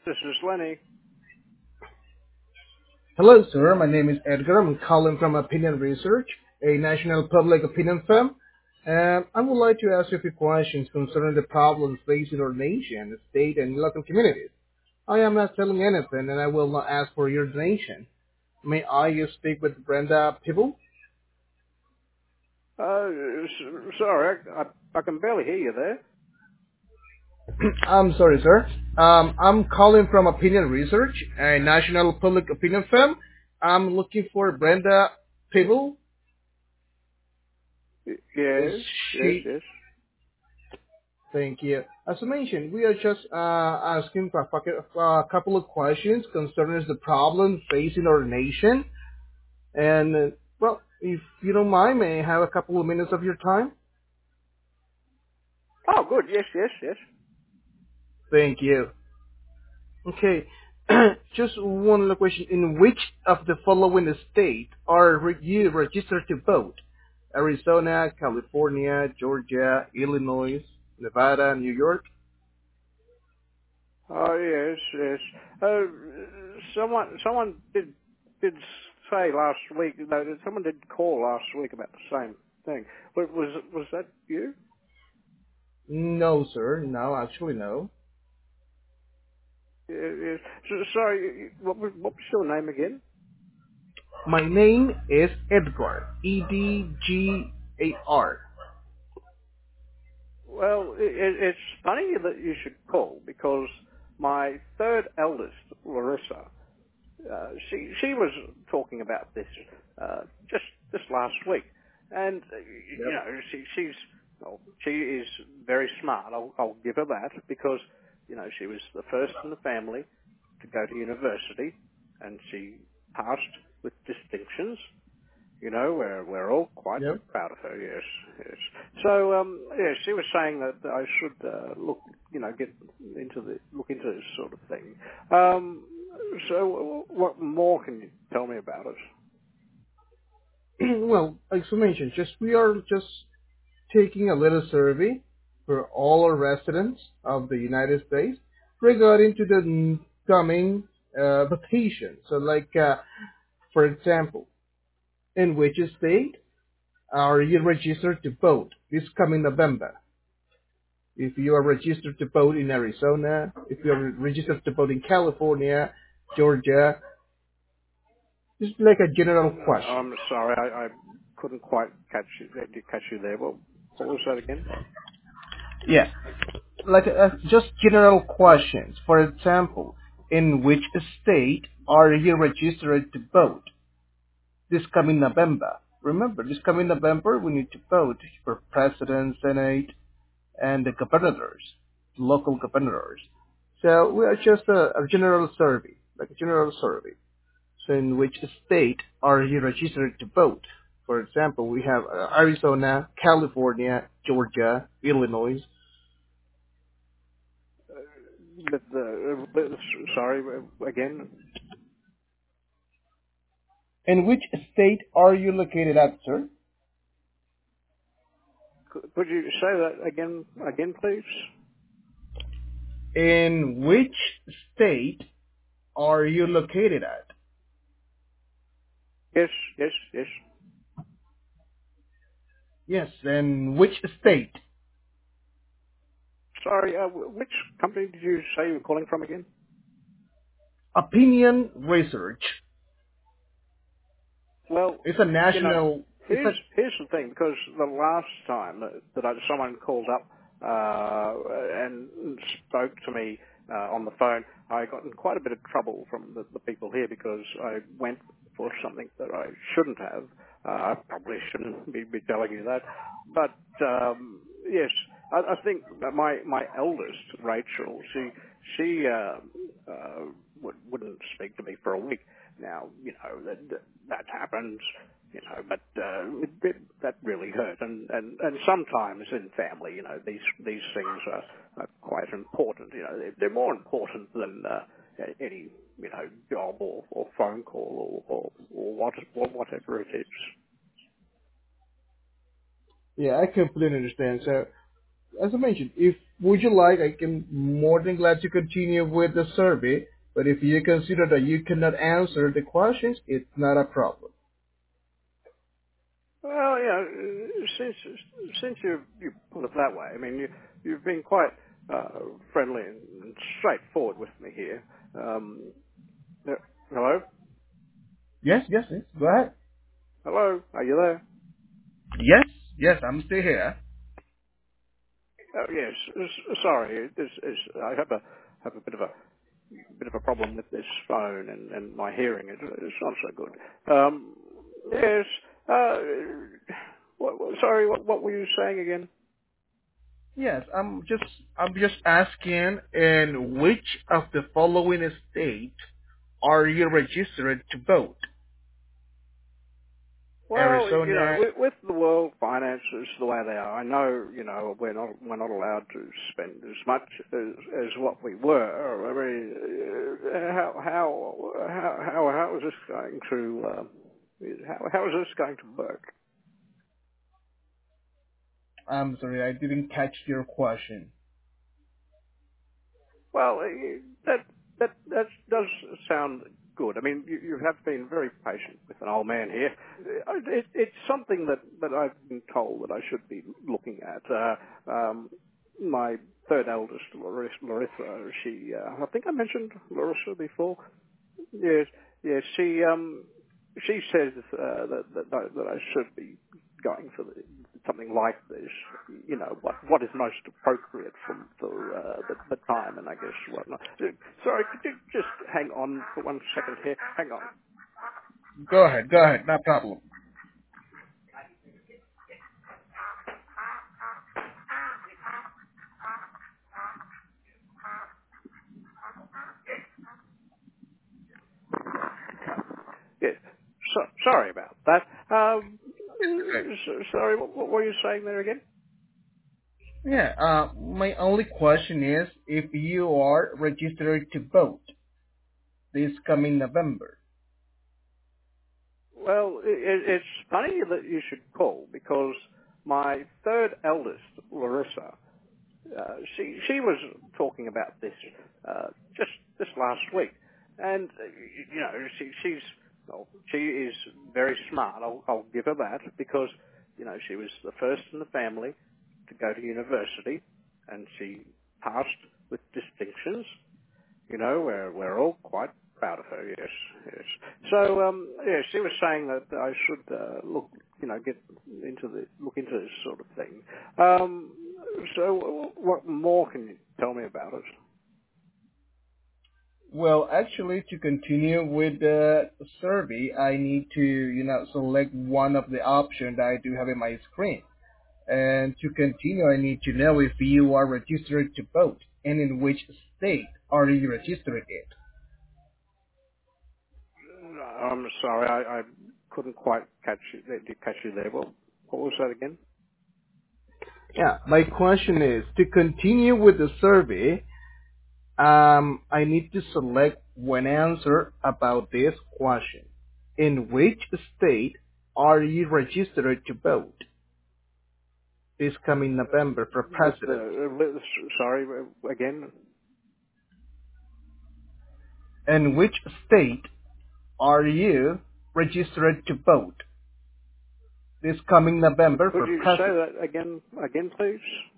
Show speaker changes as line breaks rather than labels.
This is Lenny.
Hello, sir. My name is Edgar. I'm calling from Opinion Research, a national public opinion firm. I would like to ask you a few questions concerning the problems facing our nation, state, and local communities. I am not telling anything, and I will not ask for your donation. May I speak with Brenda Pibble?
Sorry, I can barely hear you there.
I'm sorry, sir. I'm calling from Opinion Research, a national public opinion firm. I'm looking for Brenda Pibble. Is
Yes, yes,
she?
yes.
Thank you. As I mentioned, we are just asking for a couple of questions concerning the problems facing our nation. And, well, if you don't mind, may I have a couple of minutes of your time?
Oh, good. Yes, yes, yes.
Thank you. Okay. Just one other question. In which of the following states are you registered to vote? Arizona, California, Georgia, Illinois, Nevada, New York?
Oh, yes, yes. Someone did say last week. No, someone did call last week about the same thing. But was that you?
No, sir. No, actually, no.
Yes, yes. Sorry. What was your name again?
My name is Edgar. Edgar.
Well, it's funny that you should call because my third eldest, Larissa, she was talking about this just last week, and you
Yep.
know she is very smart. I'll give her that because she was the first in the family to go to university, and she passed with distinctions. We're all quite
Yep.
proud of her. Yes, yes. So, yeah, she was saying that I should look into this sort of thing. So, what more can you tell me about it?
Well, as I mentioned, we are just taking a little survey for all our residents of the United States regarding to the coming vacation. So, for example, in which state are you registered to vote this coming November? If you are registered to vote in Arizona, if you are registered to vote in California, Georgia, just like a general question.
I'm sorry, I couldn't quite catch you there. What was that again?
Yeah, just general questions. For example, in which state are you registered to vote this coming November? Remember, this coming November we need to vote for president, senate, and the governors, local governors. So we are just a general survey, like a general survey. So in which state are you registered to vote? For example, we have Arizona, California, Georgia, Illinois.
But sorry again.
In which state are you located at, sir?
Could you say that again, please?
In which state are you located at?
Yes, yes, yes.
Yes, in which state?
Sorry, which company did you say you were calling from again?
Opinion research.
Well,
It's a
you know,
national. It's a
here's the thing, because the last time someone called up and spoke to me on the phone, I got in quite a bit of trouble from the people here because I went for something that I shouldn't have. I probably shouldn't be telling you that, but yes, I think that my eldest Rachel, she wouldn't speak to me for a week. Now, that happens, but that really hurt. And sometimes in family, these things are quite important. They're more important than any, job or phone call or whatever it is.
Yeah, I completely understand. So, as I mentioned, if Would you like, I can more than glad to continue with the survey, but if you consider that you cannot answer the questions, it's not a problem.
Well, since you put it that way, I mean, you've been quite friendly and straightforward with me here. Uh, hello,
Yes, yes, yes. Go ahead.
hello, are you there?
Yes, yes, I'm still here.
Oh, yes. Sorry, I have a bit of a problem with this phone and my hearing. It's not so good. Yes. Uh, sorry, what were you saying again?
Yes, I'm just asking, in which of the following states are you registered to vote?
Well,
Arizona.
with the world finances the way they are, I know, we're not allowed to spend as much as what we were. I mean, how is this going to how is this going to work?
I'm sorry, I didn't catch your question.
Well, that does sound good. I mean, you have been very patient with an old man here. It's something that I've been told that I should be looking at. My third eldest, Larissa, she, I think I mentioned Larissa before. Yes, yes. She says that I should be going for something like this. What is most appropriate for the time, and I guess whatnot. Sorry, could you just hang on for 1 second here? Hang on.
Go ahead, no problem.
Yes. Sorry about that.
Okay.
Sorry, what were you saying there again?
Yeah, my only question is if you are registered to vote this coming November.
Well, it's funny that you should call because my third eldest, Larissa, she was talking about this just this last week, and she is very smart. I'll give her that because she was the first in the family to go to university, and she passed with distinctions. We're all quite proud of her. Yes, yes. So, she was saying that I should look into this sort of thing. So, what more can you tell me about it?
Well, actually, to continue with the survey, I need to, select one of the options that I do have in my screen. And to continue, I need to know if you are registered to vote and in which state are you registered in.
I'm sorry, I couldn't quite catch you. Did you catch you there? What was that again?
Yeah, my question is, to continue with the survey, I need to select one answer about this question. In which state are you registered to vote this coming November for president?
Sorry, again.
In which state are you registered to vote this coming November
Could
for
you say
president?
that again, please?